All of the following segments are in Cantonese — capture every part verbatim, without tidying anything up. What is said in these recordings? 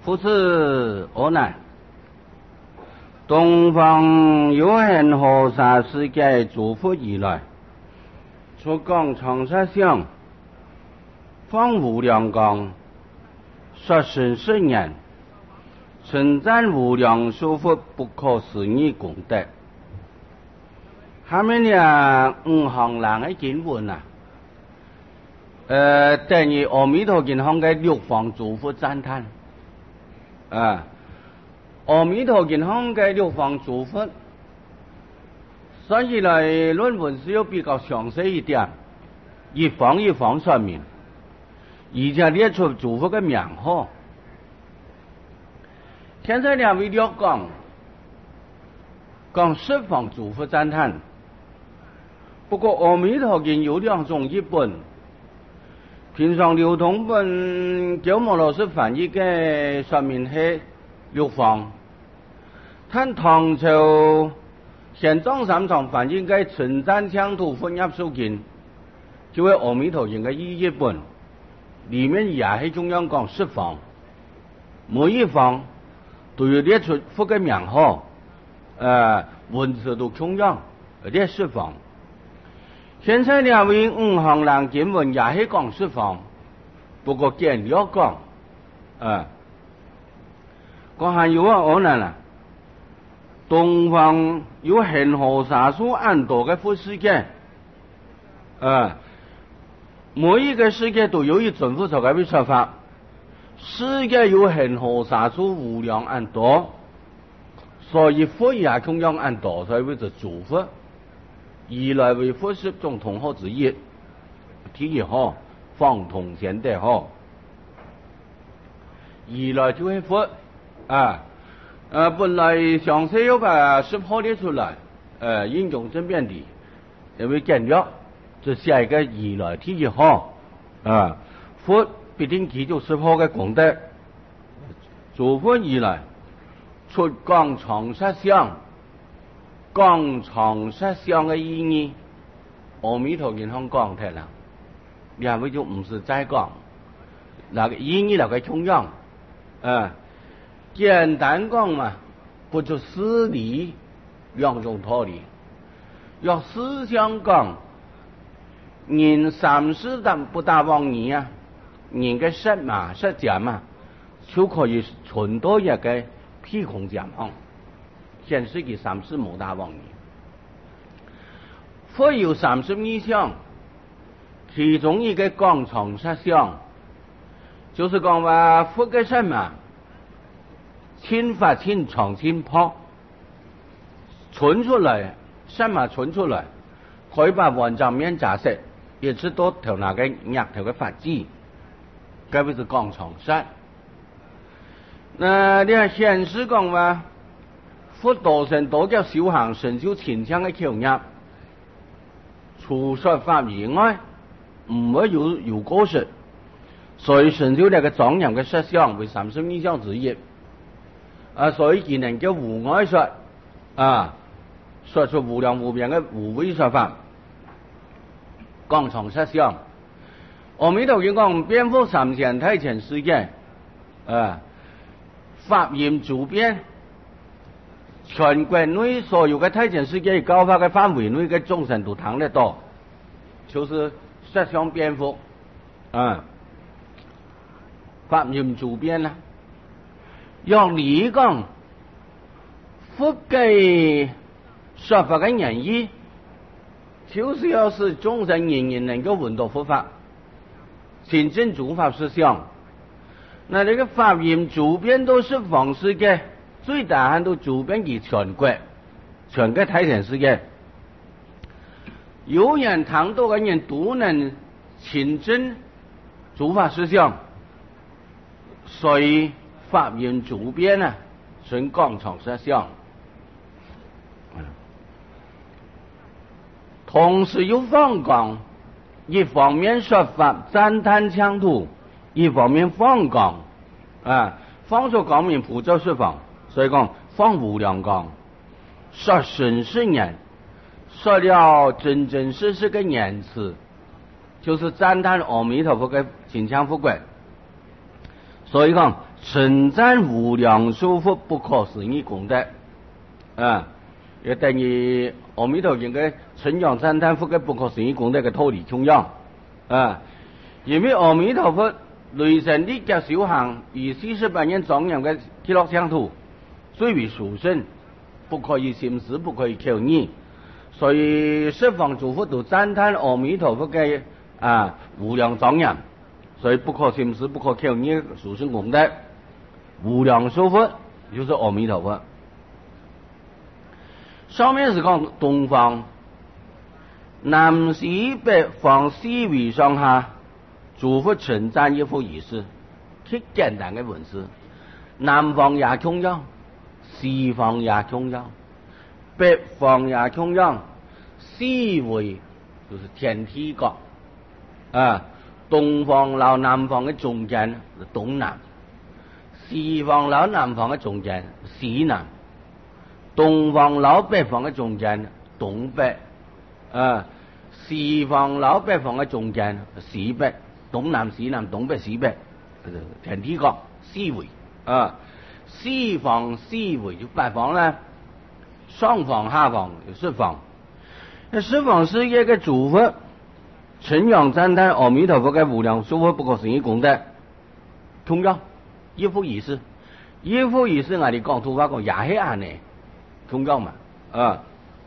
夫子阿难，东方有幸河沙世界诸佛而来，出讲长沙相，方无量光，说甚十年，称赞无量寿佛不可思议功德。下面呢五行人的经文啊，呃，等于阿弥陀经上嘅六方诸佛赞叹啊。阿弥陀经上嘅六方诸佛，所以嚟论文是要比较详细一点，一方一方说明，而且列出诸佛嘅名号。现在两位要讲讲十方诸佛赞叹。不过阿弥陀经有两种译本，平常流通本鸠摩罗什翻译嘅说明系六方，但唐朝玄奘三藏翻译嘅称赞羌土翻译书经，就系阿弥陀经嘅译本，里面也系中央讲十方，每一方都要列出佛嘅名号，呃，文字都中央列十方。现在两位五行人经文也是讲十方，不过简略讲，啊，讲还有啊，可能啦，东方有恒河沙数安多嘅佛世界，啊，每一个世界都有一尊佛所嘅说法，世界有恒河沙数无量安多，所以佛也同样安多，所以为之诸佛。以来为佛十种同号之一，第一号方通现代号，以来就系佛啊，呃，本来详细要把十号列出来，呃，应用正变的，因为简略，这下一个以来第一号啊，佛必定记住十号嘅功德，诸佛以来出讲长沙相。讲长沙相嘅意义，阿弥陀经上讲睇啦，两位就唔是再讲，那个意义那个中央，啊，简单讲嘛，不就事理两种道理，要思想讲，人三世但不大往年啊，人嘅实嘛实践嘛，就可以存到一个虚空讲行。显示佢三世冇大妄念，佛有三十二相，其中一个讲长沙相，就是讲话佛嘅什么，亲法亲长亲破，存出来，什么存出来，可以把万丈面假设，也知道条那个压条嘅法子，该不是讲长沙。那你係顯示講話。佛道成多叫小行成就前腔嘅橋入，除說法以外，唔會有有過失，所以成就呢個莊嚴嘅實相為三十二相之一。啊，所以只能叫無礙說啊，說出無量無邊嘅無為說法，講從實相。阿彌陀經講遍覆三千大千世界，啊，法言主遍。全國內所有嘅大千世界教法嘅範圍內嘅眾生都談得到，就是實相遍覆，啊，法任主遍啦。用你講，佛嘅說法嘅原意，就是要使眾生人人能夠聞到佛法，親證諸法實相。那這個法任主遍都是方式嘅。最大限度主遍於全國，全國大千世界，有人談到嘅人都能親證諸法實相，所以法任主遍啊，純講長實相。同時有放講，一方面說法讚歎羌土，一方面放講啊，放出光明普照十方。所以講放無量光，說甚十年，說了真真實實嘅言辭，就是讚歎阿彌陀佛嘅金強富貴。所以講称赞无量寿佛不可思议功德啊，也等于阿弥陀经嘅称扬赞叹佛嘅不可思议功德嘅道理同樣啊，因為阿彌陀佛雷神力嘅小行以四十八年莊嚴嘅極樂淨土最為殊勝，不可以sim思，不可以求議，所以十方諸佛都讚嘆阿彌陀佛嘅啊無量莊嚴，所以不可sim思，不可求議殊勝功德。無量壽佛就是阿彌陀佛。上面是講東方，南西北方四維上下，諸佛稱讚一佛一事，極簡單嘅文字。南方也同樣，西方也同樣，北方也同樣，四維就是天體國啊，東方和南方嘅中間是東南。西方和南方嘅中間西南，東方和北方嘅中間東北，啊，西方和北方嘅中間西北，東南西南東北西北，天體國四維啊，西方四維就八方啦，上方下方有十方，那十方世界嘅諸佛稱揚讚嘆阿彌陀佛嘅無量壽佛不可思議功德，同樣。一佛一事，一佛一事，我哋講土話講也係安呢，同樣嘛啊。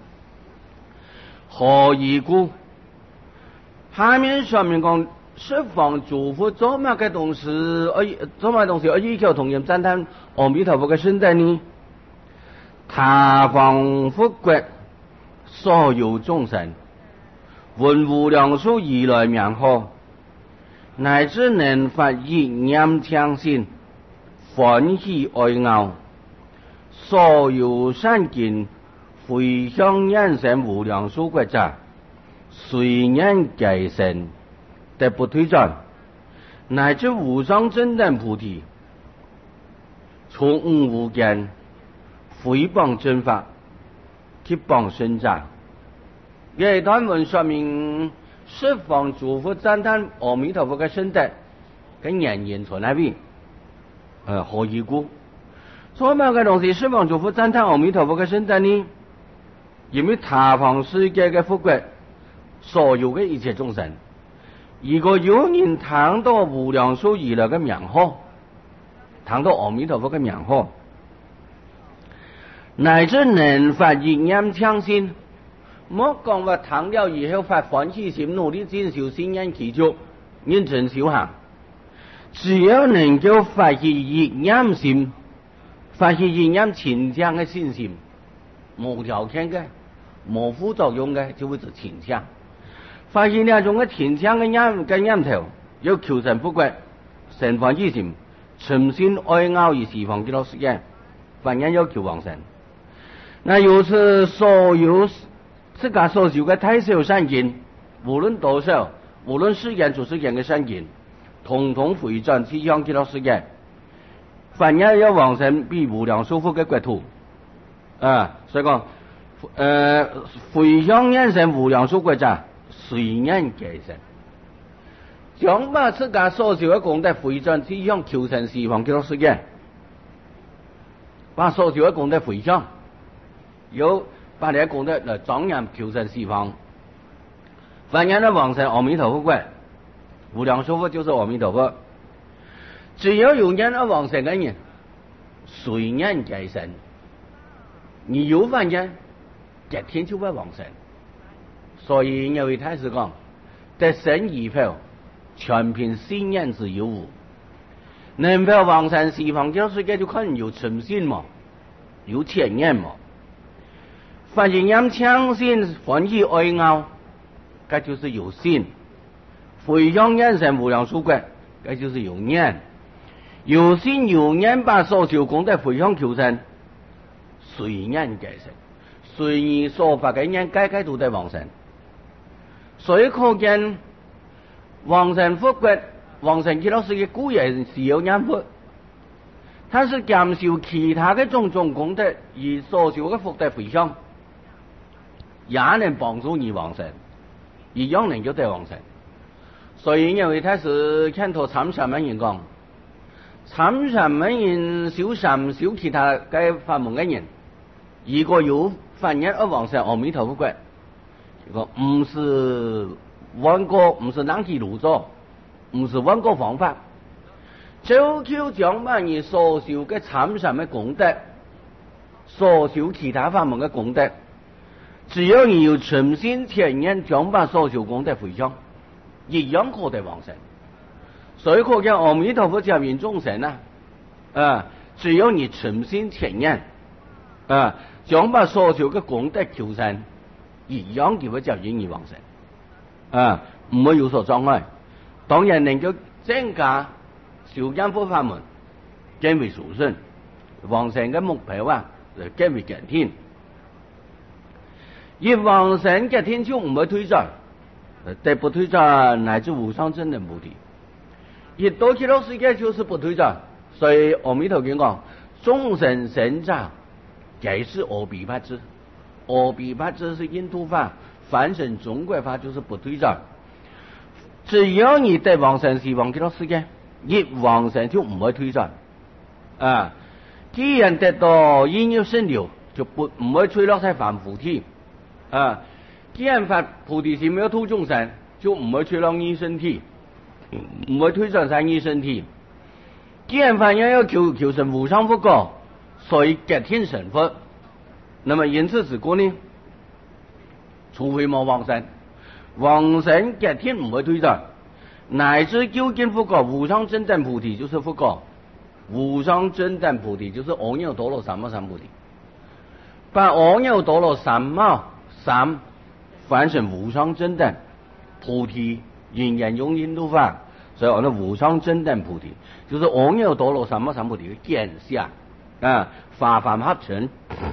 何以故？下面上面講十方諸佛做乜嘅東西？而做乜東西？而依靠同樣讚嘆阿彌陀佛嘅聖德呢？他方佛國所有眾生，聞無量壽如來名號，乃至能發意念聽信。歡喜愛樂，所有善見迴向願成無量壽國者，隨念皆成，得不退轉，乃至無上正等菩提，從無無間，迴廣正法，揭廣聖者。這一段文說明十方諸佛讚嘆阿彌陀佛嘅聖德，跟原因在哪邊？呃，何以故？做乜嘅東西十方諸佛讚嘆阿彌陀佛嘅聖德呢？因為他方世界嘅佛國，所有嘅一切眾生，如果有人聽到無量壽如來嘅名號，聽到阿彌陀佛嘅名號，乃至能發意念聽信，莫講話聽了以後發歡喜心，努力進修信願祈求，認真修行。只要能夠發起意念心，發起意念清淨嘅信心，無條件嘅、無副作用嘅，就會做清淨。發起呢種嘅清淨嘅念嘅念頭，要求神不歸，神歡喜心，誠心愛樂以西方極樂世界，凡人要求往生。那由此所有自家所修嘅太少善根，無論多少，無論世間出世間嘅善根，統統迴轉去向極樂世界，凡人要往生必無量壽佛嘅國土啊！所以講，誒迴向願成無量壽國者，隨念皆成，將把自家所修嘅功德迴轉去向求生西方極樂世界，把所修嘅功德迴向，有把你嘅功德來莊嚴求生西方，凡人要往生阿彌陀佛國。無量壽佛就是阿彌陀佛，只要有念要往生嘅人，隨念皆成。你有犯念，隔天就會往生。所以有位太師講，得生以後，全憑信念之有無。能否往生西方極樂世界，就看有誠信嘛，有虔念嘛。發意念聽信，歡喜愛樂，這就是有信。迴向願成無量壽國，這就是有念，有信有念，把所修功德迴向求生，隨念皆成，隨你所發嘅念，皆皆都得往生。所以可見往生佛國、往生極樂世界固然是有念佛，但是減少其他嘅種種功德，而所修嘅福德迴向，也能幫助你往生，一樣能夠得往生。所以因為他是看頭參禪嘅人講， 参什么人修什修其他嘅法門嘅人，如果有犯一而往生阿彌陀佛嘅，如果唔是揾個唔是冷氣爐咗，唔是揾個方法，就靠將把你所修嘅參什嘅功德，所修其他法門嘅功德，只要你有誠心全願將把所修功德回向，一樣可得往生。所以可見阿彌陀佛接引眾生啊，啊，只要你誠心全願，啊，將把所修嘅功德求生，一樣叫佢接引你往生，啊，唔會有所障礙。當然能夠增加修因佛法門，更為殊勝，往生嘅目標啊，就更為近天。而往生嘅天就唔會退轉，但不退轉乃至無上正等菩提。一到極樂世界就是不退轉，所以阿彌陀經講，眾生生者皆是阿鞞跋致，阿鞞跋致是印度法，凡生中國法就是不退轉。只要你得往生西方極樂世界，一往生就唔會退轉啊！既然得到因業聖流，就不唔會墜落在凡夫體啊！既然發菩提心沒有度眾生，就唔會墜落異生體。唔會推轉三異生體。既然凡人要求求生無上佛果，所以隔天成佛。那麼因此之故呢，除非冇往生，往生隔天唔會推轉，乃至究竟佛果無上正等菩提就是佛果，無上正等菩提就是阿耨多羅三藐三菩提。把阿耨多羅三藐三翻成無上正等菩提。因緣用印度法，所以我哋無上正等菩提，就是阿耨多羅三藐三菩提嘅見相啊，法凡合成，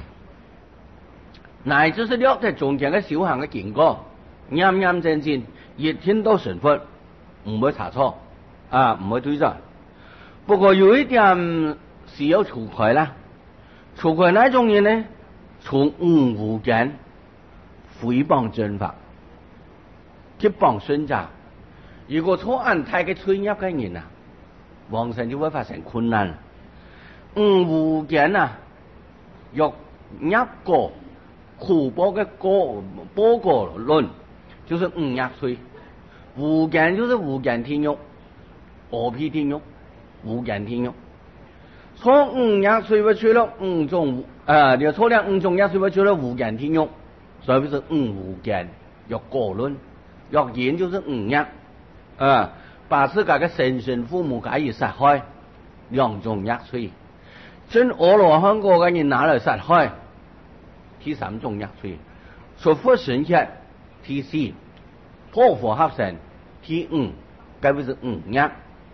乃至是了在中間嘅修行嘅經過，啱啱正正，一天都成佛，唔會差錯啊，唔會對錯。不過有一點是要除愧啦，除愧哪種人呢？從五無間誹謗正法，去幫身者。如果錯安太嘅吹入嘅人啊，往生就會發生困難。五無間啊，若一個苦報嘅果報果論，就是五入吹。無間就是無間天獄，阿毗天獄，無間天獄。錯五入吹會吹落五種，啊，你錯兩五種入吹會吹落無間天獄，所以是五無間，若果論，若言就是五入。啊！把自家嘅生身父母加以殺害，兩種壓罪。真阿羅漢果嘅人拿嚟殺害，第三種壓罪。出佛神血，第四；破佛合成，第五。該為是五壓。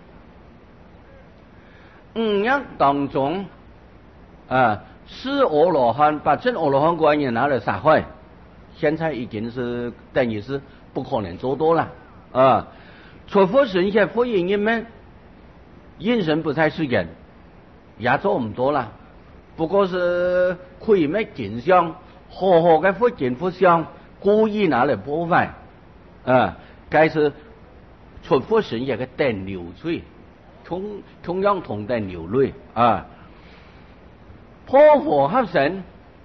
五壓當中，啊，是阿羅漢把真阿羅漢果嘅人拿嚟殺害，現在已經是等於是不可能做到了啊！出佛神血佛因人們因神不在世間，也做唔到啦。不過是可以咩見相，好好嘅佛見佛相，故意拿嚟破壞啊！該是出佛神血嘅等流罪，同同樣同等流類啊。破佛合成，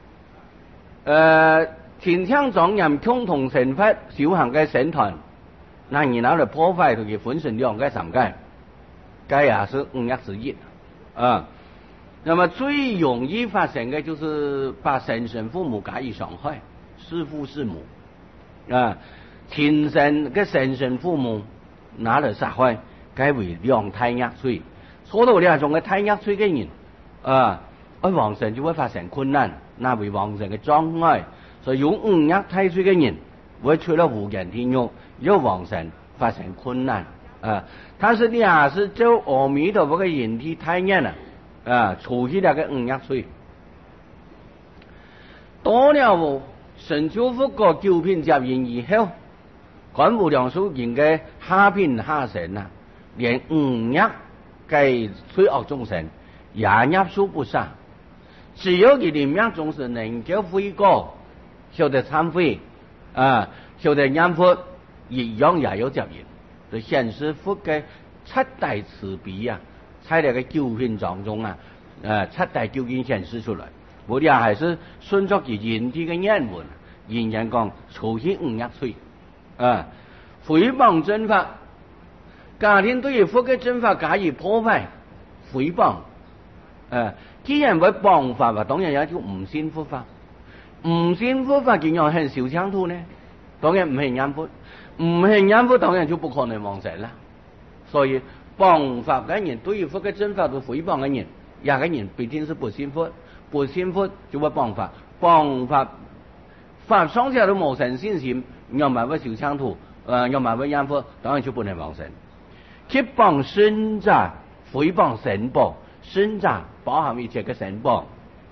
誒前腔莊嚴共同成佛修行嘅神團。那你拿來破壞佢嘅本身兩個三界，該也是五業之一啊。那麼最容易發生嘅就是把生身父母加以傷害，弒父弒母啊，親生嘅生身父母拿來殺害，該為兩大業罪。所到兩種嘅大業罪嘅人啊，而往生就會發生困難，那為往生嘅障礙。所以有五業大罪嘅人會出了無間天獄。有往生發生困難啊！但是你也是做阿彌陀佛嘅人體體驗啊！啊，除去了個五業罪，到了成就佛果九品接引以後，觀無量數人嘅下品下生啊，連五業嘅罪惡眾生也業數不殺。只要佢哋業眾生能夠悔過，曉得懺悔啊，曉得念佛。一樣也有接引，就顯示佛嘅七大慈悲啊， 在那个九品当中啊，呃，七大究竟显示出来，我哋还是顺着其人体嘅言文，人人讲曹溪五廿岁，啊，诽谤正法，家庭对于佛嘅正法加以破坏，诽谤，誒，既然會謗法啊，當然有一條唔信佛法，唔信佛法竟然係小強徒呢？當然唔係念佛，唔係念佛當然就不可能往生啦。所以謗法嘅人對於佛嘅正法都誹謗嘅人，也嘅人必定是不信佛，不信佛就會謗法，謗法法上下都冇神信心，又唔係個小強徒，誒又唔係個念佛，當然就不能往生。去謗聖者，誹謗神報。聖者包含一切嘅神報，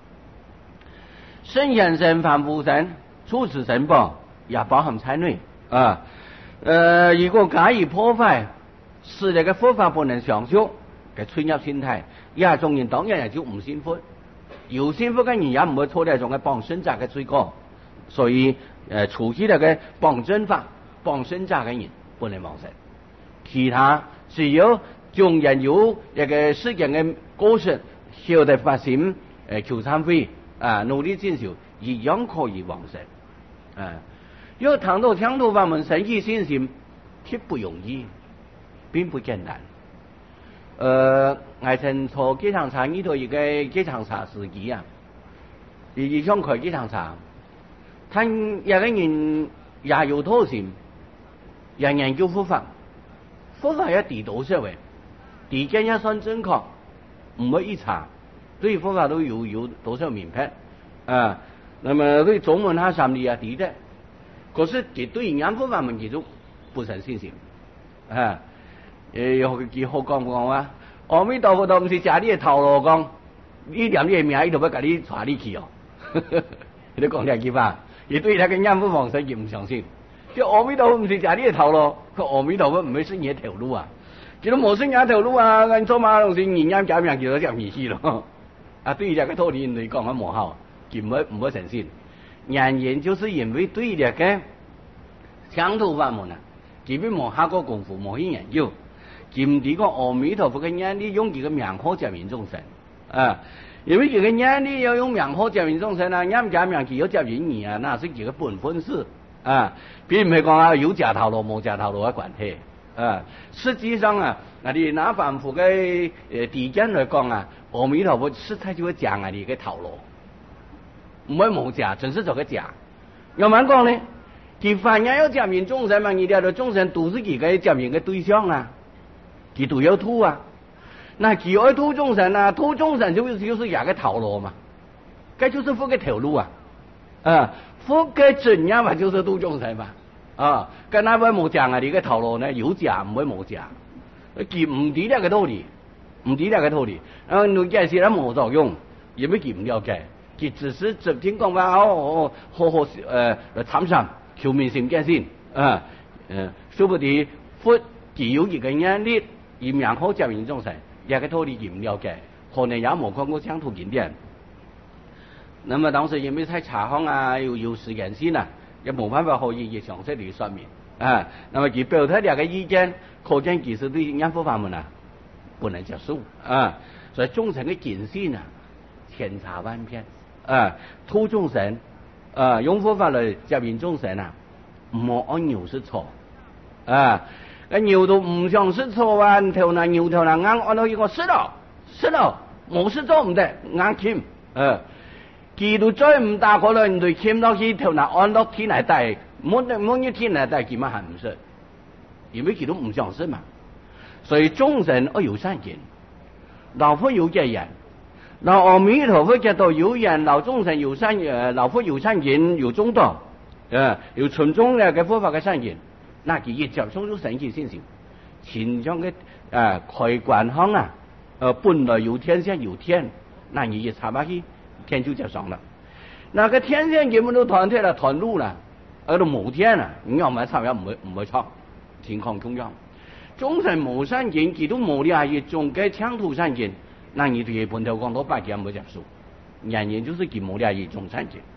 聖賢神、凡夫神、處持神報也包含在內啊。呃，如果加以破壞，使這個佛法不能上修嘅進入心態，也眾人當然也就唔信佛，有信佛嘅人也唔會錯在種嘅謗聖者嘅罪過，所以誒，除去那個謗正法、謗聖者嘅人不能往生，其他只有眾人有一個世間嘅果實，曉得發心誒求懺悔啊，努力進修，一樣可以往生啊。要談到強徒法門神意信心，極不容易，並不簡單。呃，我曾坐機場茶呢度一個機場茶司機啊，而而想開機場茶，他一個人也有偷心，也研究佛法，佛法要地道社會。底見也算正確，唔會一查，對佛法都有有多少明白啊？那麼對中文他三理也抵的，可是佢對念佛法門其實不甚信心啊！誒，有幾好講講啊？阿彌陀佛都唔是食你嘅頭路講，你念你嘅名，伊就要甲你帶你去哦。你講兩句話，亦對他嘅念佛方式亦唔相信。叫阿彌陀佛唔是食你嘅頭路，佢阿彌陀佛唔會是你嘅頭路啊！其實冇生嘢頭路啊，按做馬東西人家假名叫做叫迷信咯。啊，對於這個道理嚟講，我冇效，佢唔會唔會誠信。人人就是因為對這個強徒法門啊，基本冇下過功夫，冇去研究。佢唔知個阿彌陀佛嘅眼裏用佢個名號接引眾生啊，因為佢個眼裏要用名號接引眾生啊，人假名佢要接引你啊，那是佢個本分事啊，並唔係講啊有假頭路冇假頭路嘅關係。啊，實際上啊，我哋拿凡夫嘅誒地見來講啊，阿彌陀佛實在就會講啊，你嘅頭路，唔係冇假，真是做個假。要唔講呢？佢凡人要接引眾生嘛，你哋嘅眾生都是佢嘅接引嘅對象啊，佢都要度啊。那佢要度眾生啊，度眾生就是就是也個頭路嘛，這就是佛嘅頭路啊。啊，佛嘅真樣嘛，就是度眾生嘛。啊，跟那位冇講啊，你個頭路呢有假唔會冇假，佢唔知呢個道理，唔知呢個道理，啊，你解釋咧冇作用，因為佢唔了解，佢只是只聽講話哦哦，好好誒參禪求明心見性啊，誒，說不定佛佢有一個眼力，而名號接引眾生，呢個道理佢唔了解，可能也冇看過強徒經典。那麼當時因為在茶行啊，有有時間先啊。也冇辦法可以以詳細嚟說明啊。那麼佢表態兩個意見，可見其實對念佛法門啊不能接受啊。所以眾生嘅見性啊千差萬別啊，度眾生啊，用佛法嚟接引眾生啊，唔好按牛是錯啊。個牛都唔想是錯啊，頭那牛頭那硬按到一個是咯是咯，冇事做唔得硬傾啊。佢都再唔打過來，你對傾到去頭那按到天嚟帶，冇冇一天嚟帶，佢咪係唔識，因為佢都唔相信嘛。所以眾生要有善見，老佛有戒言，老阿彌陀佛教導有言，老眾生有善誒，老佛有善見有中道，誒有從中嘅嘅佛法嘅善見，那佢一接受咗神奇信心，前將嘅誒開關行啊，誒本來有天先有天，那你一插下去。天就接上了，那個天線根本都斷退了，斷路了，而都冇天了，你要買參也唔會唔會錯，情況同樣。眾生冇善見，佢都冇了一種嘅強徒善見，那你對本頭講到百件冇接受，人人就是佢冇了一種善見。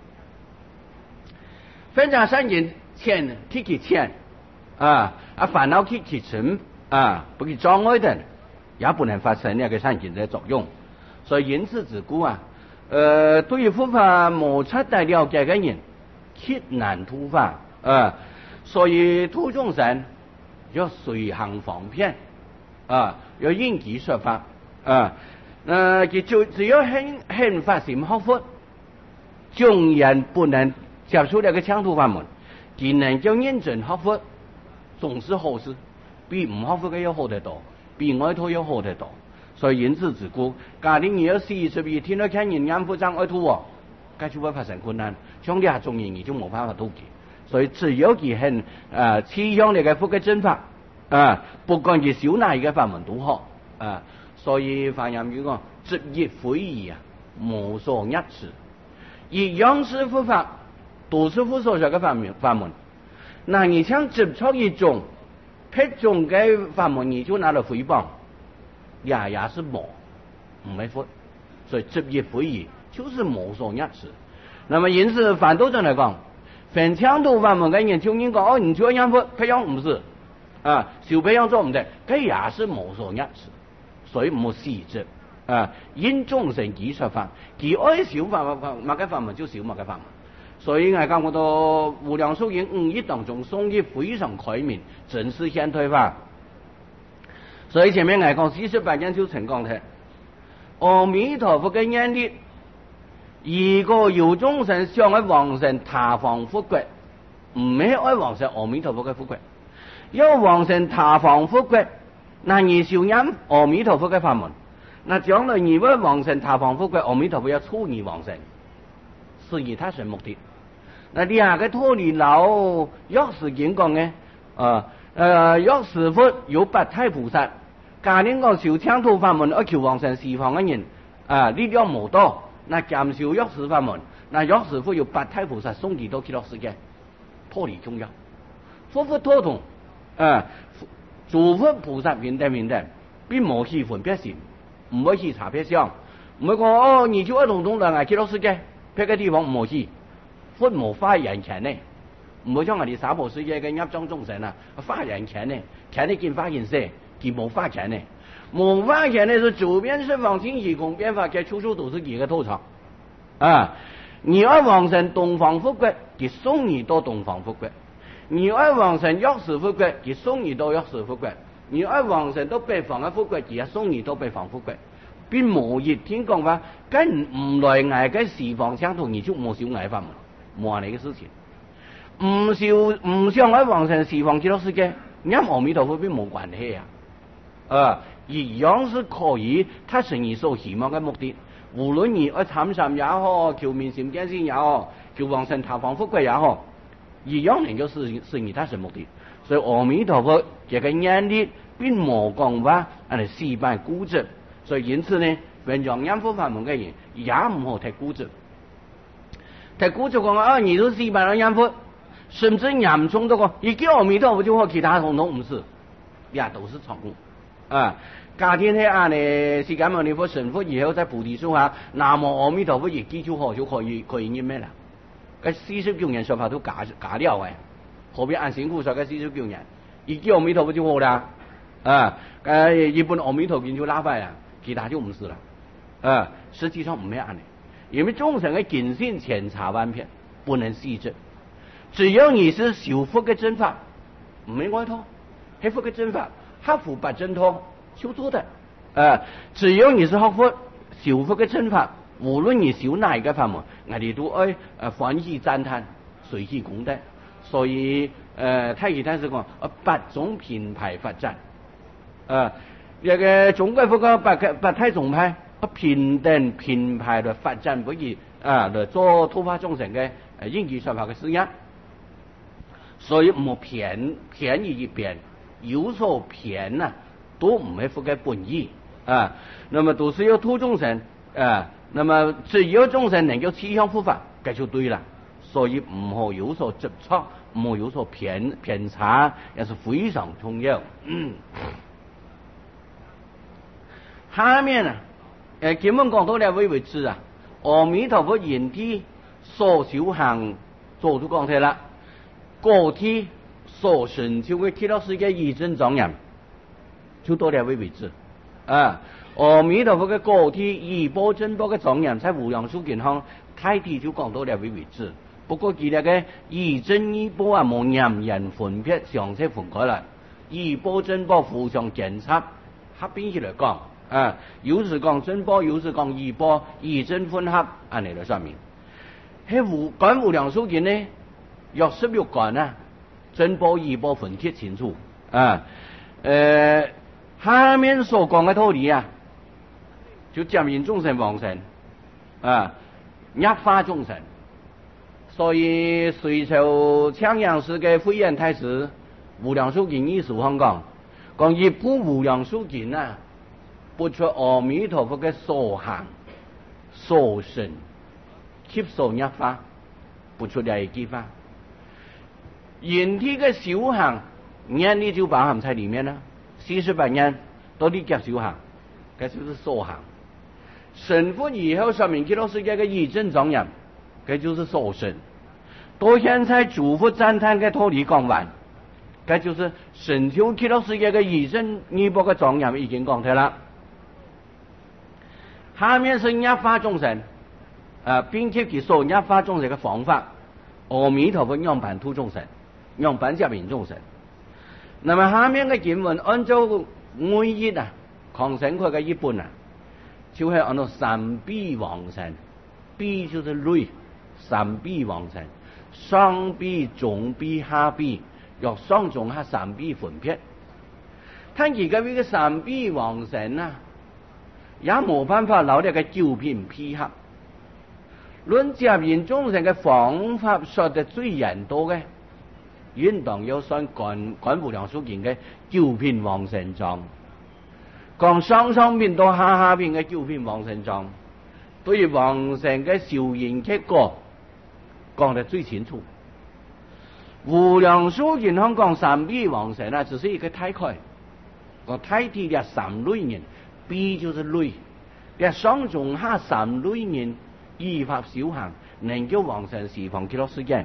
分享善見錢去其錢啊，啊煩惱去其塵啊，不去障礙的， 也不能发生那个产生的作用。所以因此自古啊，呃，对于佛法无彻底了解的人，极难突法啊。所以度众生要随行方便啊，要应机说法啊。呃，佢就只要很很发心學佛，縱然不能接受那個強途法門，佢能夠認真學佛，總是好事，比唔學佛嘅要好得多，比外頭要好得多。所以因此自古，假如你要四十二天都看人眼不張外土喎，咁就會發生困難。像你係中人，你就冇辦法度佢。所以只要佢很誒趨向你嘅佛嘅真法啊，不管佢小哪一個法門都好啊。所以發言語講，執業非義啊，無所一詞。而央視佛法都是佛所說嘅法門法門。那你想執錯一種，撇種嘅法門，你就拿來誹謗，也也是無，唔係佛。所以執業非義就是無所一詞。那麼因此反倒正來講，凡強度法門嘅人就應講，哦，你就要佛，培養唔是啊，小培養做唔得，佢也是無所一詞。所以冇細則啊，因眾生而說法，其愛小法法乜嘅法門就小乜嘅法門。所以我講我到無量壽經五義當中，頌義非常開明，真是現退法。所以前面我講四十八願就曾講嘅，阿彌陀佛嘅願力，如果有眾生想去往生他方佛國，唔係愛往生阿彌陀佛嘅佛國，要往生他方佛國。那你修念阿彌陀佛嘅法門，那將來你會往生他方佛國，阿彌陀佛要處你往生，是以他成目的。那第二個脫離老藥師經講嘅，啊誒藥師佛有八大菩薩，假如講修強途法門而求往生西方嘅人，啊力量無多，那減修藥師法門，那藥師佛有八大菩薩送佢到極樂世界，脫離中藥，佛佛妥同，啊。諸佛菩薩平等平等，並冇去分別心，唔會去差別相，唔會講哦，你就一同同來極樂世界，別個地方唔好去，佛冇發言權呢，唔會像我哋娑婆世界嘅入藏眾生啊，發言權呢，權呢見發現色，佢冇發權呢，冇發權呢是周邊十方盡虛空變化，佢處處都是佢嘅道場啊！你要往生東方佛國，佢送你到東方佛國。你愛往生藥師佛國，佢送你到藥師佛國；你愛往生到北方嘅佛國，佢也送你到北方佛國。並無一天講話，跟唔來捱嘅西方強途，你就冇修捱法門，冇呢個事情。唔修唔想愛往生西方極樂世界，你阿彌陀佛並冇關係啊。啊，一樣是可以達成你所希望嘅目的。無論你愛參禪也好，求明心見性也好，求往生他方佛國也好。一樣能夠是是你達成目的，所以阿彌陀佛這個願力並冇講話係事敗固執，所以因此呢，凡講念佛法門嘅人也唔好太固執。太固執講啊，你都事敗咗念佛，甚至嚴重到講一叫阿彌陀佛就好，其他統統唔是，也都是錯誤啊。假天黑暗呢，釋迦牟尼佛成佛以後，在菩提樹下南無阿彌陀佛一記就好，就可以可以念咩啦？嗰四十九年說法都假假料嘅，何必按辛苦說嘅四十九年？一叫阿彌陀佛就好啦，啊，誒一般阿彌陀經就拉翻啦，其他就唔是啦，啊，實際上唔係按嘅，因為眾生嘅見性千差萬別，不能細執。只要你是修佛嘅正法，唔係外套，係佛嘅正法，合乎八正道就做得，啊，只要你是學佛修佛嘅正法。無論你修哪一個法門，我哋都愛誒歡喜讚歎，隨喜功德。所以誒太極太師講，呃八種品派發展，誒呢個中國佛教八個八大宗派，啊平等品派嘅發展不易啊，嚟做突發眾生嘅誒應機說法嘅事業。所以唔好偏偏移一邊，有所偏啊，都唔係佛嘅本意啊。那麼都是要度眾生啊。那麼只要眾生能夠趨向佛法，這就對了。所以唔好有所執着，唔好有所偏偏差，也是非常重要。嗯，下面啊，誒，基本講到了為為止啊，阿彌陀佛言體所修行做出講題啦，個體所成就嘅極樂世界義正莊嚴，就到了為為止。 啊，阿弥陀佛嘅個體以報珍寶嘅莊嚴，在無量壽經上太地就講到了位位置。不過佢哋嘅以真以報啊，冇任人分別，詳細分開來，以報珍寶互相檢測，合併起來講啊，有時講珍寶，有時講以報，以真混合，按嚟到上面。喺無講無量壽經呢，約十六講啊，珍寶以報分別清楚啊，誒、呃，下面所講嘅道理啊，就漸現眾生往生啊，一化眾生。所以隋朝襄陽市嘅慧遠太師無量壽經義書上講，講一部無量壽經啊，不出阿彌陀佛嘅所行所成吸收一化，不出嚟幾化。人體嘅修行，眼裏就包含在裏面啦。四十八年到底叫修行，這就是所行。成佛以後，說明極樂世界嘅義正莊嚴。這就是所成。到現在諸佛讚歎嘅道理講完，這就是成就極樂世界嘅義正義報嘅莊嚴已經講出啦。下面是一化眾生，啊，並且佢所一化眾生嘅方法，阿彌陀佛樣板度眾生，樣板接引眾生。那麼下面嘅經文按照每一啊，狂生佢嘅一本啊，就係按照三臂往生，臂就是累。三臂往生，上臂、中臂、下臂，由上中下三臂分別。但而家呢個三臂往生啊，也冇辦法攞呢個九品配合。論接引眾生嘅方法說得最嚴多嘅，應當要算觀觀無量壽經嘅九品往生狀，講上上品到下下品嘅九品往生狀，對於往生嘅修行結果講得最清楚。無量壽經上講三臂往生啊，只是一個大概，個大體嘅三類人，臂就是類，嘅上中下三類人依法修行，能夠往生西方極樂世界。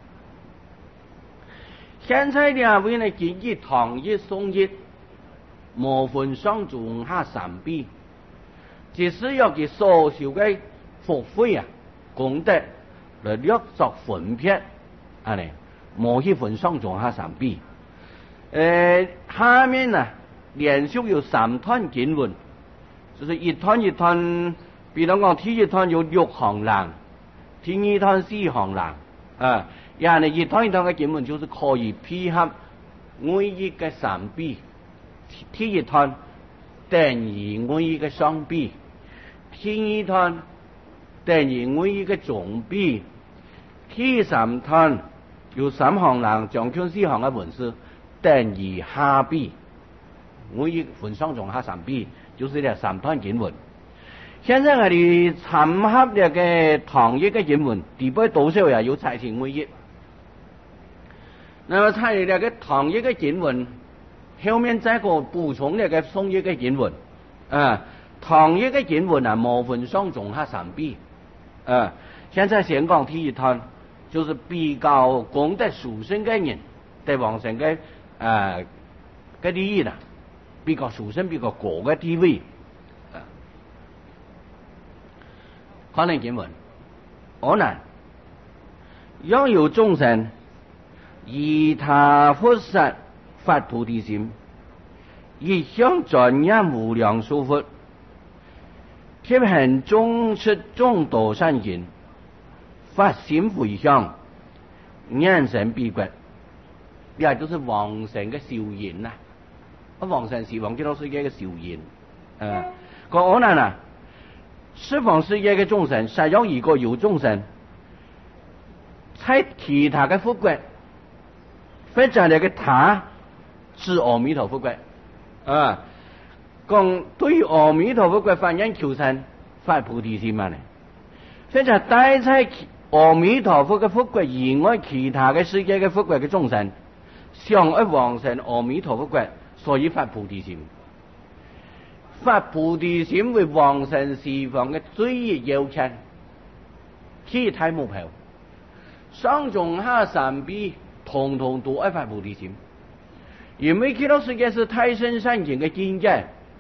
現在兩位呢，經一堂一誦一，無分上中下三臂，只是要佢所修嘅福慧啊功德來略作分別，啊呢，冇去分上中下三臂。誒、呃，下面呢連續有三段經文，就是一段一段，比如講第一段有六行欄，第二段四行欄，啊，然後一段一段嘅經文就是可以配合每一個三臂。第一段等於每一個雙臂，第二段等於每一個中臂，第三段有三行欄，將圈四行嘅文字等於下臂，每一分上中下三臂，就是呢三段經文。現在我哋參合呢個同一個經文，第八多少也有採情每一。那麼採呢個同一個經文，後面再個補充呢個送一個經文，啊，同一個經文啊，無分上中下三臂，啊，現在先講第一段，就是比較功德殊勝嘅人，對往生嘅啊嘅利益啦，比較殊勝、比較高嘅地位。可能經文，可能若有眾生以他佛實發菩提心，一向專念無量壽佛，貼行眾出眾多善行，發心迴向，願成必歸。呢都是往生嘅兆言啦，啊，往生是往極樂世界嘅兆言。誒，個可能啊。十方世界嘅眾生，實有一個有眾生，在其他嘅福國，或者呢個他是阿彌陀佛國，啊，講對於阿彌陀佛國發願求生，發菩提心嘛呢？或者帶在阿彌陀佛嘅福國以外其他嘅世界嘅福國嘅眾生，想要往生阿彌陀佛國，所以發菩提心。發菩提心為往生西方嘅最熱要件，其他冇跑，上中下三臂，統統都愛發菩提心。因為極樂世界是太勝善行嘅境界，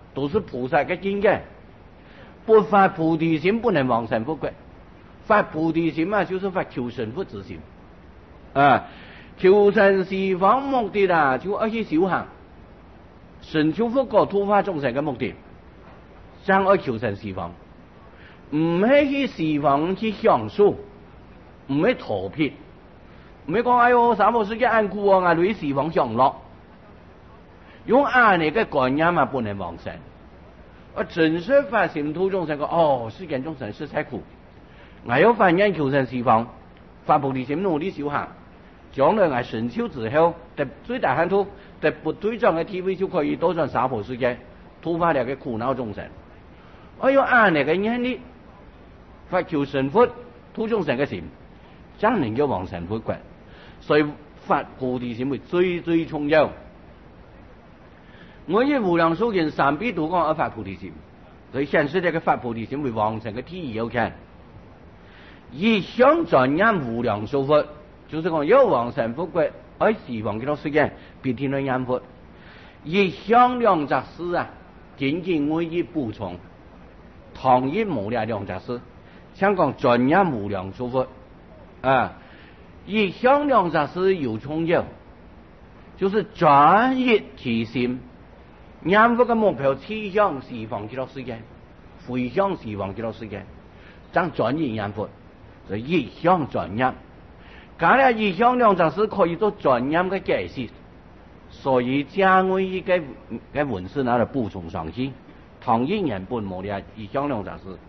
都是菩萨的境界。不发菩提心不能往生富贵，发菩提心啊，就是发求成佛之心啊。求成西方目的啊，就要去修行，成就佛果、度化众生嘅目的，想要求成西方，唔係去西方去享受，唔係逃避，唔係講哎喲三無世界安苦啊，去西方享樂，用安尼嘅觀念啊，不能往生。而真實發心度眾生講，哦，世間眾生實在苦，我要發願求成西方，發菩提心努力修行。將來我成就之後，得最大限度，得不對仗嘅地位就可以到上娑婆世界，度化了嘅苦惱眾生。我要按呢個願力，發求成佛、度眾生嘅心，真能夠往生佛國。所以發菩提心為最最重要。我以無量壽經三必度講而發菩提心，所以顯示呢個發菩提心為往生嘅第一要件。一向專念無量壽佛。就是講有往生佛國，喺西方幾多世界必定能念佛。一向兩雜事啊，僅僅為一補充，同一無量兩雜事。香港專念無量壽佛啊，一向兩雜事有重要，就是專一其心，念佛嘅目標趨向西方幾多世界，回向西方幾多世界，將專一念佛，所以一向專念。咁咧，一向兩雜事可以做專念嘅解釋，所以將我依個嘅文字拿嚟補充上去，同一原本冇咧一向兩雜事。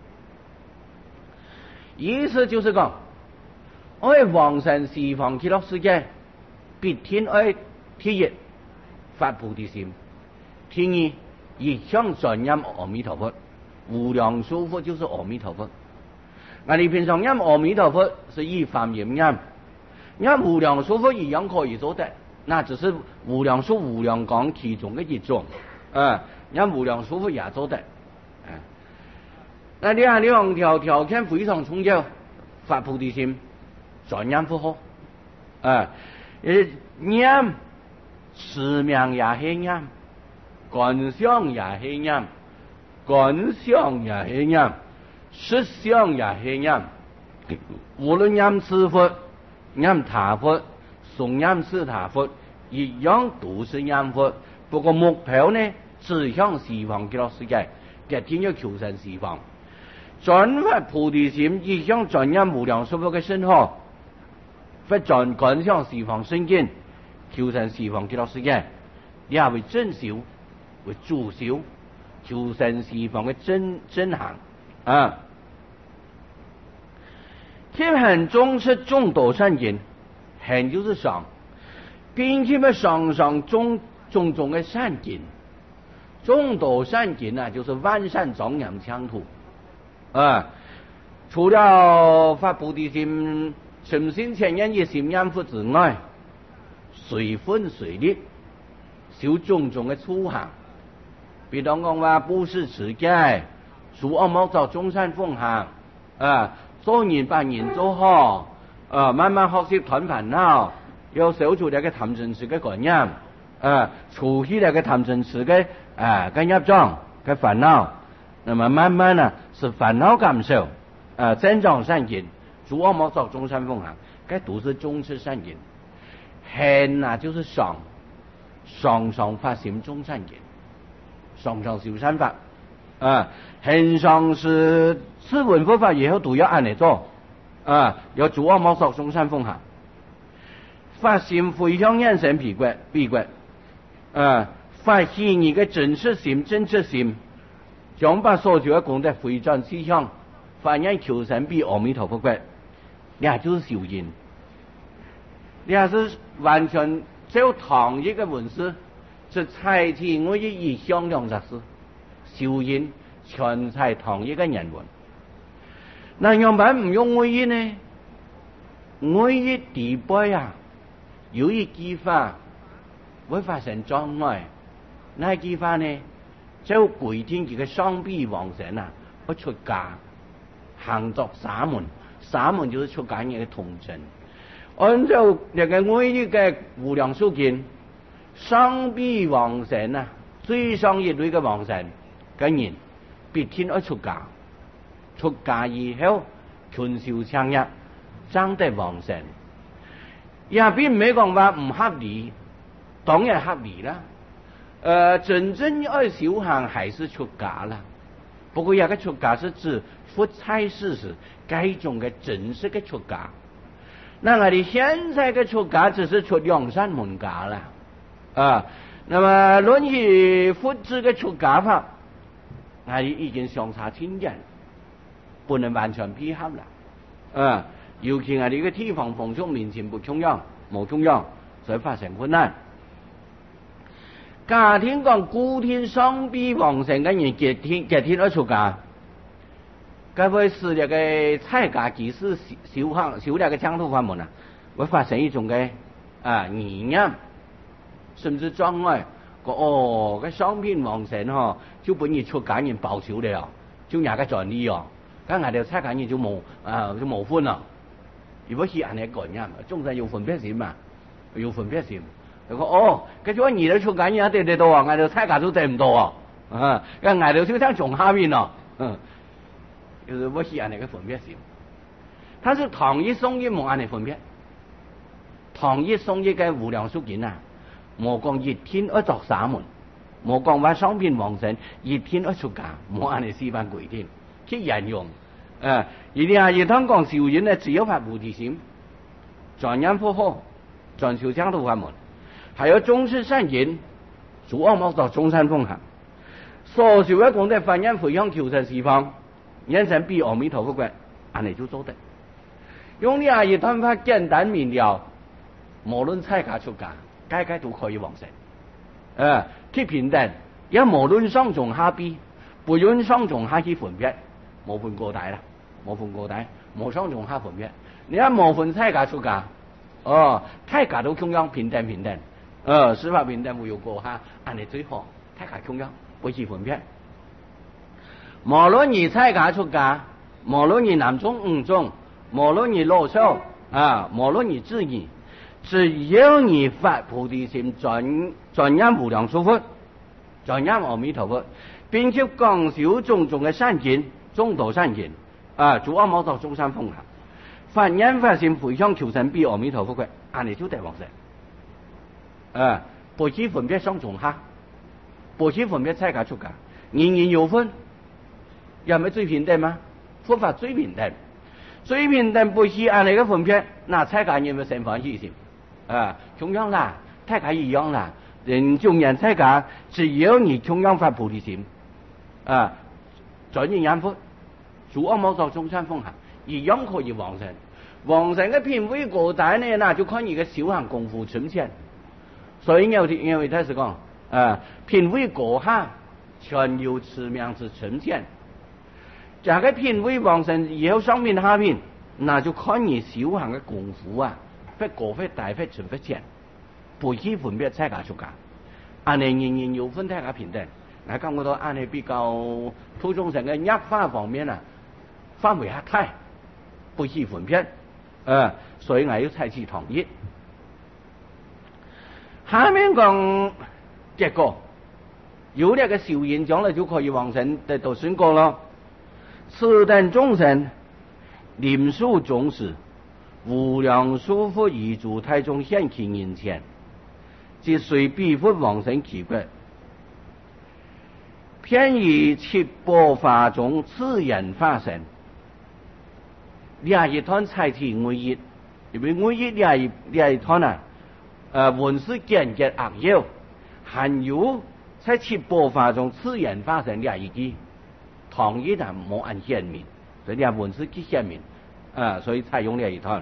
意思就是講，我係往生西方極樂世界，必天愛第一發菩提心，第二一向專念阿彌陀佛，無量壽佛就是阿彌陀佛。我哋平常念阿彌陀佛是以梵音念。念無量壽佛一樣可以做得，那只是無量壽無量講其中嘅一種，啊，念無量壽佛也做得，啊，那呢下兩條條件非常重要，發菩提心，專念佛號，啊，念持名也係念，觀想也係念，觀想也係念，實相也係念，無論念此佛。念他佛、誦念是他佛，一樣都是念佛。不過目標呢，指向西方極樂世界，一定要求成西方。專發菩提心，一向專念無量壽佛嘅聖號，發專觀想西方聖境，求成西方極樂世界，也為正修，為主修，求成西方嘅真真行啊！天行中是眾多善根，行就是上，並且咪上上種種種嘅善根，眾多善根啊，就是萬善莊嚴強土啊。除了發菩提心、誠心全願一心念佛之外，隨分隨力，修種種嘅諸行，比如講話布施持戒、諸惡莫作、眾善奉行啊。做人把人做好，啊，慢慢學習斷煩惱，要消除呢個貪嗔癡嘅觀念，啊，除去呢個貪嗔癡嘅啊嘅業障嘅煩惱，那麼慢慢啊，是煩惱減少，啊，增長善根，諸惡莫作，眾善奉行，該都是種持善根。行啊，就是上上上發心種善根，上上修善法。啊，行上是持聞佛法以後都要按嚟做，啊，要諸惡莫作，眾善奉行，發心回向眼神彼國彼國，啊，發起你嘅真實心真實心，將把所求嘅功德回轉西向，發願求生彼阿彌陀佛國，也就是修因，也是完全照同一個文字，是採取我嘅一向兩雜事。修因全在同一個人文，那樣辦唔用愛因呢？愛因地背啊，有一句話會發生障礙，那句話呢就規定佢嘅雙臂往生啊，要出家行作沙門，沙門就是出家人嘅統證。按照呢個愛因嘅無量壽經，雙臂往生啊，最上一類嘅往生。 嘅人必天要出家，出家以後群秀창業，爭得旺盛。入邊唔係講話唔合理，當然合理啦。呃，真正要修行還是出家啦。不過一個出家是指佛差事時該種嘅正式嘅出家。那我哋現在嘅出家只是出兩山門家啦。啊，那麼論起佛制嘅出家法，我哋已經相差天遠，不能完全配合啦。啊，尤其係呢個地方風俗民情不中央，冇中央，所以發生困難。家庭講古天雙臂旺盛嘅人結天結天而出家，該會是這個菜家即使修行修這個強度法門啊，會發生一種嘅啊疑念，甚至障礙。個哦，個雙臂旺盛嗬，就本意出家人報仇了，就廿個專利哦，咁我哋菜家人就冇啊就冇分啦。如果是按呢個人，眾生有分別心嘛，有分別心。佢講哦，佢做二度出家人得得到啊，我哋菜家都得唔到啊，啊，咁我哋就想從下面咯，嗯，就是我是按呢個分別心。他是唐一宋一冇按呢分別，唐一宋一嘅無量壽經啊，冇講一天而作沙門，冇講話雙臂旺盛，一天而出家，冇按呢四番規定去引用。誒，而啲阿熱湯講修行呢，只有發菩提心，專因佛學，專修強度法門，還有終持善言，諸惡莫作，眾善奉行。所修嘅功德，凡人回向求生西方，人生必阿彌陀佛國，按你就做得。用啲阿熱湯法簡單明了，無論菜家出家，家家都可以往生。誒，去平等，也無論上中下卑，不論上中下去分別，冇分過大啦。冇分過大，冇上中下分別。你睇冇分菜家出家，哦，菜家都中央平等平等，呃，司法平等冇有過下，按你最好，菜家中央不是分別。無論你菜家出家，無論你男中女中，無論你老少啊，無論你自己，只要你發菩提心，專專因無量壽佛，專因阿彌陀佛，並且廣修種種嘅善見，眾多善見。啊！諸惡莫作，眾善奉行。凡人發心回向求生，必阿彌陀佛國，按你就得往生。啊！不去分別上中下，不去分別菜家出家，人人有份，有咪最平等嗎？佛法最平等，最平等不去按你個分別，那菜家人咪成歡喜心。啊！同樣啦，菜家一樣啦，人眾人菜家，只要你同樣發菩提心，啊，轉因緣佛。諸惡莫作，眾善奉行，一樣可以往生。往生嘅品位高大呢，那就看你嘅修行功夫深淺。所以有啲有位太師講，啊，品位高下，全由持名之深淺。這個品位往生以後上面下面，那就看你修行嘅功夫啊，或高或大，或深或淺，不去分別菜家出家。按你人人有份，大家平等。嗱，咁我都按你比較普眾成嘅入法方面啊。範圍狹窄，不去分別，呃，所以我要採取統一。下面講結果，有呢個修行將來就可以往生得到宣告咯。此等眾生，臨數終時，無量壽佛以諸胎中現其人前，即隨彼佛往生其國。遍於七寶法中自然發生。廿一團採取唯一，因為唯一廿一廿一團啊，呃，文字簡潔扼要，含有在七寶法中自然發生廿一句，統一啊冇按顯明，所以廿文字去顯明，啊，所以採用廿一團。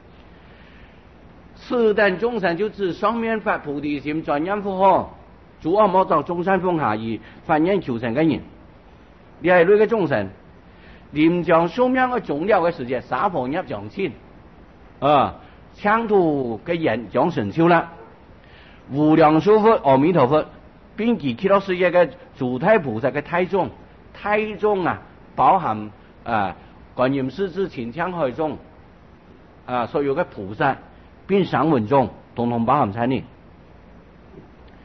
此等眾生就指雙面發菩提心，專因佛學，諸惡莫作，眾善奉行以凡人求生嘅人，廿一類嘅眾生。臨將壽命嘅終了嘅時節，三寶業將盡，啊，強度嘅人將成就啦。無量壽佛阿彌陀佛，並其極樂世界嘅諸太菩薩嘅胎眾，胎眾啊，包含啊觀音師子、清淨海眾，啊所有嘅菩薩，並聲聞眾，統統包含在內。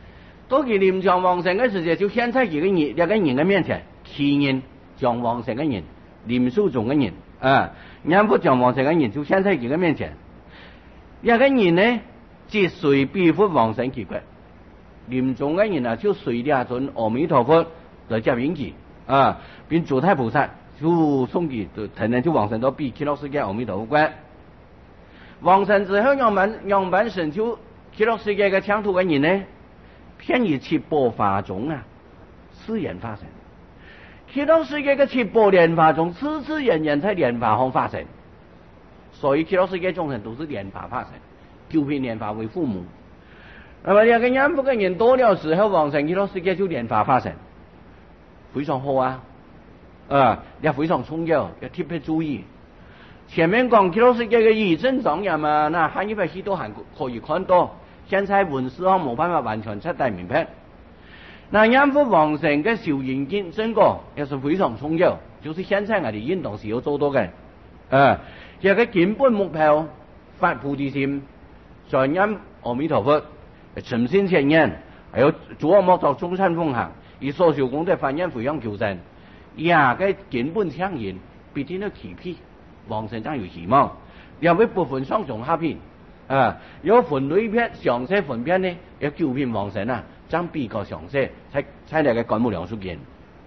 到佢臨場往生嘅時候，就顯在佢嘅人一個人嘅面前，其人將往生嘅人，臨壽中嘅人啊，念佛將往生嘅人就顯在佢嘅面前。一個人呢，即隨必佛往生其國，臨終嘅人啊，就隨呢尊阿彌陀佛來接引佢啊，並諸太菩薩就送佢，就才能就往生到彼極樂世界阿彌陀佛國。往生之後，樣板樣板成就極樂世界嘅淨土嘅人呢，偏以七寶法中啊，自然發生。極樂世界嘅七寶蓮華中，次次人人在蓮華中發生，所以極樂世界眾生都是蓮華發生，九品蓮華為父母。那麼兩個念佛嘅人多了時候，往生極樂世界就蓮華發生，非常好啊，啊，也非常重要，要特別注意。前面講極樂世界嘅義正莊嚴嘛，那漢一百戲都還可以看到，現在文字上冇辦法完全徹底明白。那念佛往生嘅修因經真個也是非常重要，就是現在我哋運動是要做到嘅。啊，一個根本目標，發菩提心，在念阿彌陀佛，誠心虔念，還有諸惡莫作，眾善奉行，以所修功德發願回向求生，也個根本倡言，必定要起批。往生真有希望，因為不分上中下品啊，有分類片、詳細分片呢，有九品往生啊，將比較詳細，才才嚟嘅感無量壽經。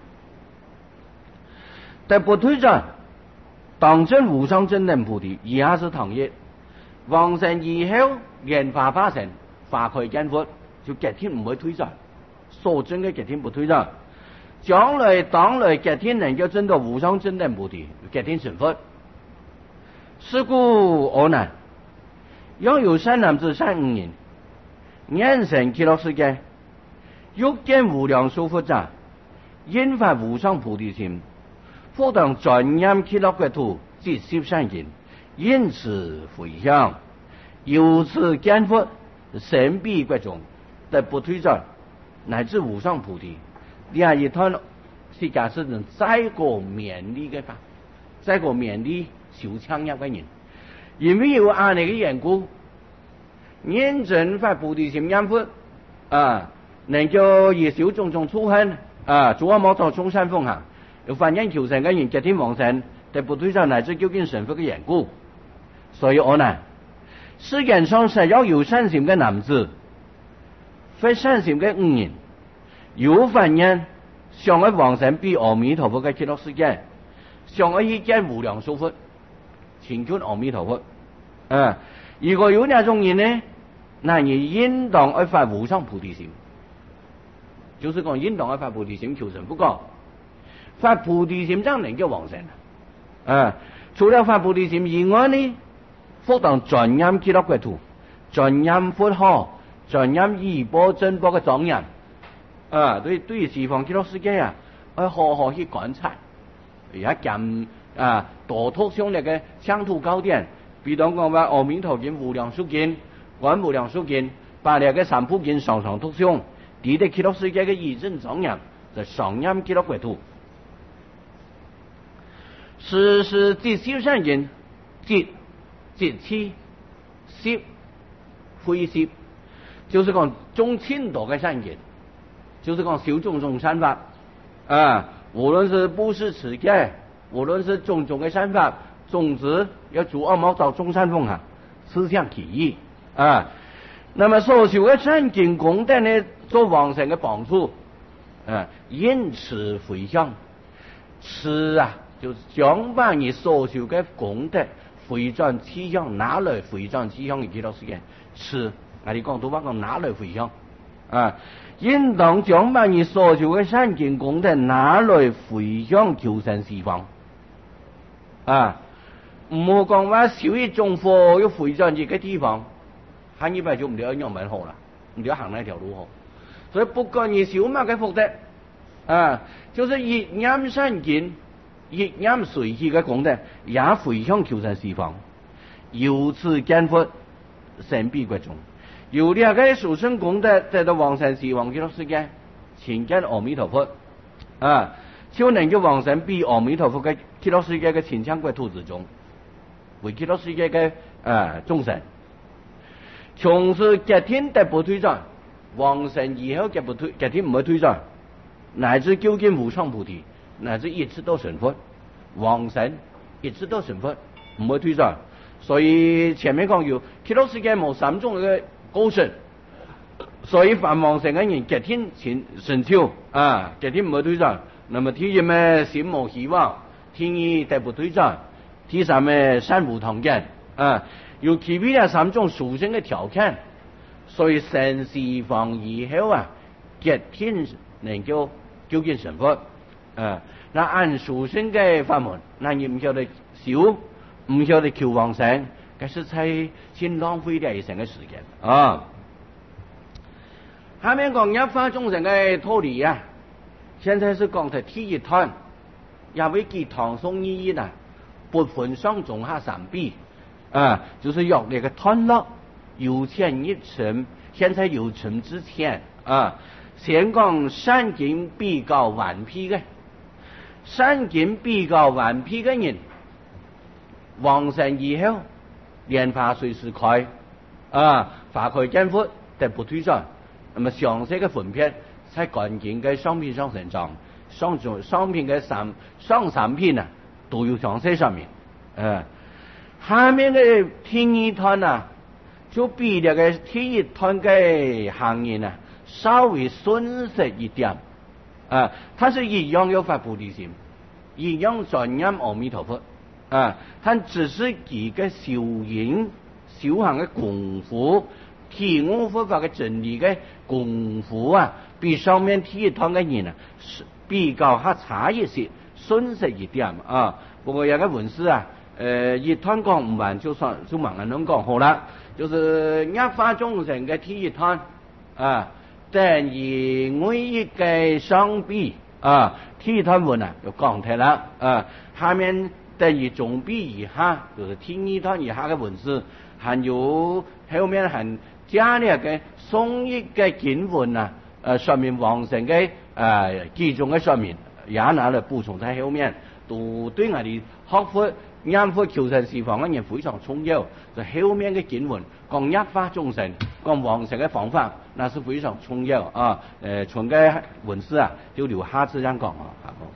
但不退轉，當證無上正等菩提，以下是同一。往生以後，蓮華化成，化開見佛，就極天唔會退轉，所證嘅極天不退轉。將來當來極天能夠證到無上正等菩提，極天成佛。是故阿難，若有善男子善五人，願成極樂世界，欲見無量壽佛者，應發無上菩提心，復當專念極樂國土，即攝善因，因此回向，由此見佛，神彼國中，得不退轉，乃至無上菩提。另一段是假設能再過勉勵嘅法，再過勉勵修強業嘅人，因為有安尼嘅緣故，認真發菩提心念佛啊，能夠以修種種諸行啊，諸惡莫作，眾善奉行，有發願求生嘅人，極天往生，得不退轉乃至究竟成佛嘅緣故。所以阿難，世間上實要有善心嘅男子，非善心嘅五人，有發願想要往生彼阿彌陀佛嘅極樂世界，想要去見無量壽佛，請求阿彌陀佛。啊，如果有那種人呢，那你應當要發無上菩提心，就是講應當要發菩提心求生。不過發菩提心真能夠往生啊！除了發菩提心以外呢，復當專念極樂國土，專念佛號，專念依般真般嘅莊嚴啊！對對於西方極樂世界啊，要好好去觀察，也見啊多讀上嚟嘅淨土經典，比如講話阿彌陀經、無量壽經、觀無量壽經，把嚟嘅三部經常常讀上，睇得極樂世界嘅義正莊嚴，就常念極樂國土。時時即修善因，即即起攝慧攝，就是講種千多嘅善因，就是講修種種善法啊，無論是布施持戒，無論是種種嘅善法，總之要諸惡莫作，眾善奉行，思想其意啊。那麼所修嘅善根功德呢，做往生嘅幫助啊，因此回向，此啊。就是將把你所修嘅功德回轉趨向，哪來回轉趨向嘅極樂世界？是我哋講到話講哪來回向啊？應當將把你所修嘅善根功德哪來回向求生西方啊？唔好講話修一種佛要回轉一個地方，下一輩就唔了樣文好啦，唔了行那條路好。所以不管你修乜嘅福德啊，就是以念善根。一念隨喜嘅功德，也回向求生西方，由此見佛，神彼國中，由呢個殊勝功德得到往生西方極樂世界，親見阿彌陀佛啊，就能夠往生彼阿彌陀佛嘅極樂世界嘅親像國土之中，為極樂世界嘅啊眾生，從此極天得不退轉， 往生以後嘅不退，嘅天唔會退轉，乃至究竟無上菩提，乃至一直到成佛，往生一直到成佛，唔會退轉。所以前面講要極樂世界冇三種嘅高僧，所以凡往生嘅人嘅天前成就啊，嘅天唔會退轉。那麼第一咩心無希望，第二得不退轉，第三咩身無堂見啊，有其餘嘅三種殊勝嘅條件。所以成事放以後啊，極天能夠究竟成佛啊！那按殊勝嘅法門，那你唔曉得少，唔曉得求往生，其實係先浪費咗一生嘅時間啊！下面講一花眾生嘅脫離啊，現在是講嘅第一段，也為其唐宋意義啊，不分上中下三臂啊，就是用呢個段落。有前一層，現在有層之前啊，先講善根比較頑皮嘅，善根比較頑皮嘅人，往生以後，蓮花隨時開啊，花開見佛，但不退轉。那麼詳細嘅分別，在關鍵嘅商品上成長，商種商品嘅三上三品啊，都有詳細上面。誒、啊，下面嘅天一團啊。就比那個第一團嘅行業啊，稍微順實一點啊，它是一樣有發菩提心，一樣專念阿彌陀佛啊，但只是幾個修行修行嘅功夫，體悟佛法嘅真理嘅功夫啊，比上面第一團嘅人啊，比較還差一些，順實一點啊。不過有個文字啊，呃，一團講唔完就算就盲人能講好啦。就是一花眾生嘅第一團啊，等於每一個上臂啊，第一團文啊就講睇啦啊，下面等於中臂以下，就是第二團以下嘅文字，還有後面還加呢個宋譯嘅經文啊，呃上面往生嘅呃幾種嘅上面也拿嚟補充喺後面，都對我哋學佛念佛求生西方嘅人非常重要。就後面嘅經文講一花眾生，講往生嘅方法，那是非常重要啊！誒、呃，從嘅文字啊，就留下次再講啊。